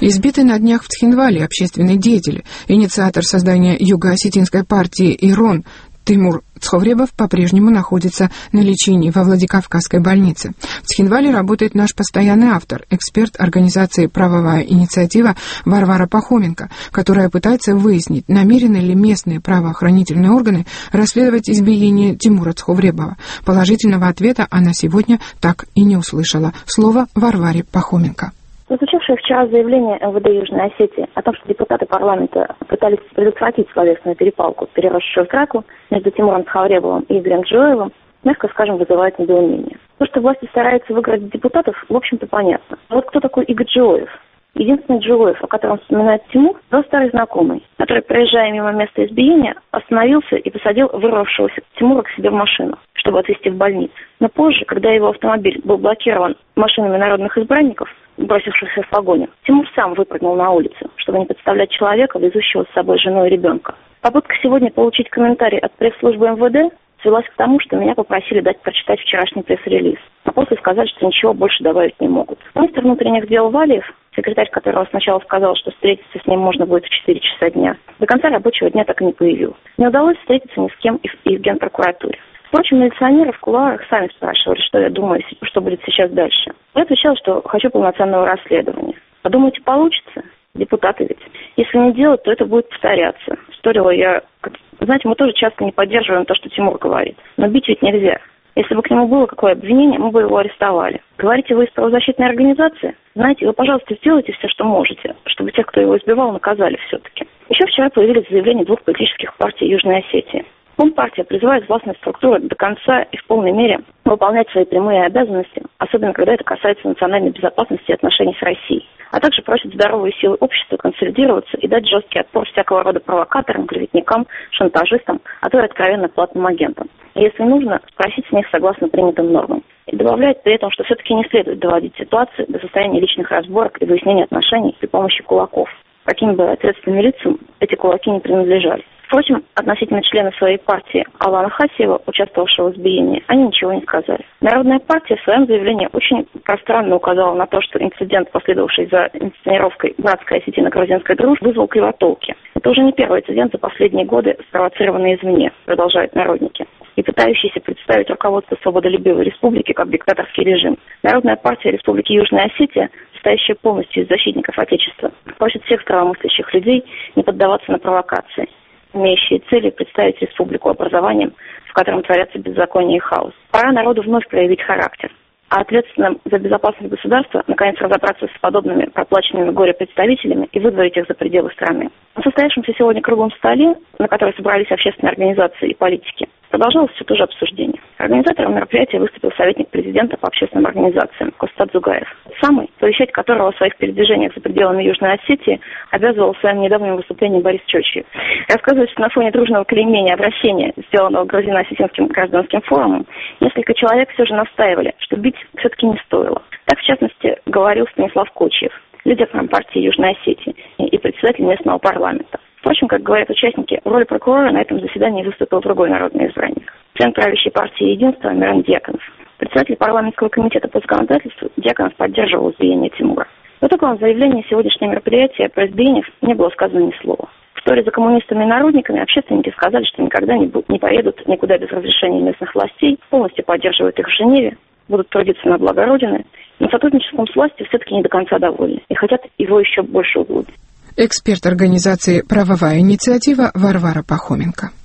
Избитый на днях в Цхинвале общественный деятель, инициатор создания Юго-Осетинской партии «Ирон» Тимур Цховребов по-прежнему находится на лечении во Владикавказской больнице. В Цхинвале работает наш постоянный автор, эксперт организации «Правовая инициатива» Варвара Пахоменко, которая пытается выяснить, намерены ли местные правоохранительные органы расследовать избиение Тимура Цховребова. Положительного ответа она сегодня так и не услышала. Слово Варваре Пахоменко. Прозвучавшее вчера заявление МВД Южной Осетии о том, что депутаты парламента пытались предотвратить словесную перепалку, переросшую в драку между Тимуром Цховребовым и Игорем Джоевым, мягко скажем, вызывает недоумение. То, что власти стараются выиграть депутатов, в общем-то понятно. А вот кто такой Игорь Джоев? Единственный Джоев, о котором вспоминает Тимур, был старый знакомый, который, проезжая мимо места избиения, остановился и посадил вырвавшегося Тимура к себе в машину, чтобы отвезти в больницу. Но позже, когда его автомобиль был блокирован машинами народных избранников, бросившихся в погоню, Тимур сам выпрыгнул на улицу, чтобы не подставлять человека, везущего с собой жену и ребенка. Попытка сегодня получить комментарий от пресс-службы МВД свелась к тому, что меня попросили дать прочитать вчерашний пресс-релиз, а после сказать, что ничего больше добавить не могут. Министр внутренних дел Валиев, секретарь которого сначала сказал, что встретиться с ним можно будет в 4 часа дня, до конца рабочего дня так и не появился. Не удалось встретиться ни с кем из Генпрокуратуры. Впрочем, милиционеры в кулуарах сами спрашивали, что я думаю, что будет сейчас дальше. Я отвечала, что хочу полноценного расследования. Подумайте, получится? Депутаты ведь. Если не делать, то это будет повторяться. Спорила я. Знаете, мы тоже часто не поддерживаем то, что Тимур говорит. Но бить ведь нельзя. Если бы к нему было какое обвинение, мы бы его арестовали. Говорите, вы из правозащитной организации? Знаете, вы, пожалуйста, сделайте все, что можете, чтобы тех, кто его избивал, наказали все-таки. Еще вчера появились заявления 2 политических партий Южной Осетии. Компартия призывает властные структуры до конца и в полной мере выполнять свои прямые обязанности, особенно когда это касается национальной безопасности и отношений с Россией. А также просит здоровые силы общества консолидироваться и дать жесткий отпор всякого рода провокаторам, клеветникам, шантажистам, а то и откровенно платным агентам. И если нужно, спросить с них согласно принятым нормам. И добавляет при этом, что все-таки не следует доводить ситуацию до состояния личных разборок и выяснения отношений при помощи кулаков. Каким бы ответственным лицам эти кулаки не принадлежали. Впрочем, относительно члена своей партии Алана Хасиева, участвовавшего в избиении, они ничего не сказали. Народная партия в своем заявлении очень пространно указала на то, что инцидент, последовавший за инсценировкой братской осетино-грузинской дружбы, вызвал кривотолки. Это уже не первый инцидент за последние годы, спровоцированный извне, продолжают народники, и пытающийся представить руководство свободолюбивой республики как диктаторский режим. Народная партия Республики Южная Осетия, состоящая полностью из защитников Отечества, просит всех здравомыслящих людей не поддаваться на провокации, имеющие целью представить республику образованием, в котором творятся беззаконие и хаос. Пора народу вновь проявить характер, а ответственным за безопасность государства наконец разобраться с подобными проплаченными горе-представителями и выдворить их за пределы страны. На состоявшемся сегодня круглом столе, на который собрались общественные организации и политики, продолжалось все то же обсуждение. Организатором мероприятия выступил советник президента по общественным организациям Костат Зугаев, самый, совещать которого в своих передвижениях за пределами Южной Осетии обязывал в своем недавнем выступлении Борис Чочиев. Рассказывает, что на фоне дружного клеймения обращения, сделанного Грузино-Осетинским гражданским форумом, несколько человек все же настаивали, что бить все-таки не стоило. Так, в частности, говорил Станислав Кочиев, лидер партии Южной Осетии и председатель местного парламента. Впрочем, как говорят участники, в роли прокурора на этом заседании выступил другой народный избранник, член правящей партии «Единство» Мирон Дьяконов. Председатель парламентского комитета по законодательству Дьяконов поддерживал избиение Тимура. В итоговом заявлении сегодняшнего мероприятия про избиение не было сказано ни слова. В споре за коммунистами и народниками общественники сказали, что никогда не поедут никуда без разрешения местных властей, полностью поддерживают их в Женеве, будут трудиться на благо Родины, но сотрудничеством с властью все-таки не до конца довольны и хотят его еще больше углубить. Эксперт организации «Правовая инициатива» Варвара Пахоменко.